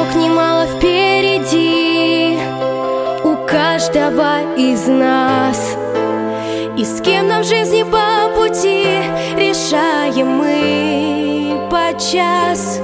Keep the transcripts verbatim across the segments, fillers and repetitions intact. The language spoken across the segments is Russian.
дорог немало впереди у каждого из нас. И с кем нам в жизни по пути решаем мы подчас.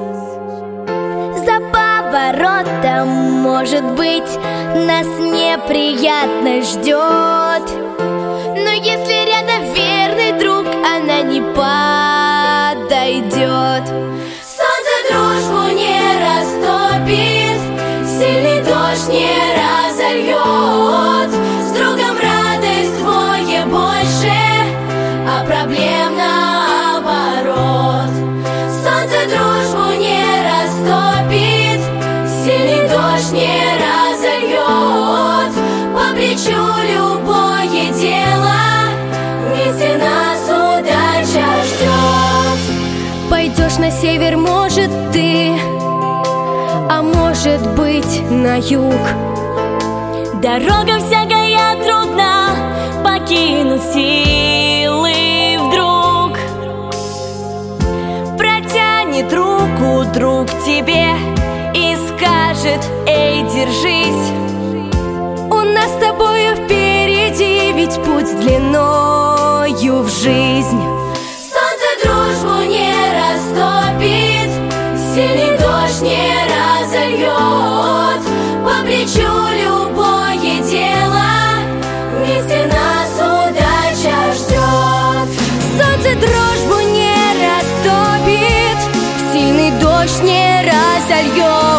За поворотом, может быть, нас неприятно ждет, но если рядом верный друг, она не подойдет. Солнце дружбу не растопит, сильный дождь не разольет. С другом радость вдвое больше, а проблем наоборот. Солнце дружбу не растопит, сильный дождь не разольет. По плечу любое дело, вместе нас удача ждет. Пойдешь на север, может, ты, а может быть, на юг. Дорога всякая трудна, покинуть силы вдруг. Протянет руку друг тебе и скажет: эй, держись. У нас с тобою впереди ведь путь длиною в жизнь. Солнце дружбу не растопит, сильный дождь не разольет. По плечу любое дело, вместе нас удача ждет. Солнце дружбу не растопит, сильный дождь не разольет.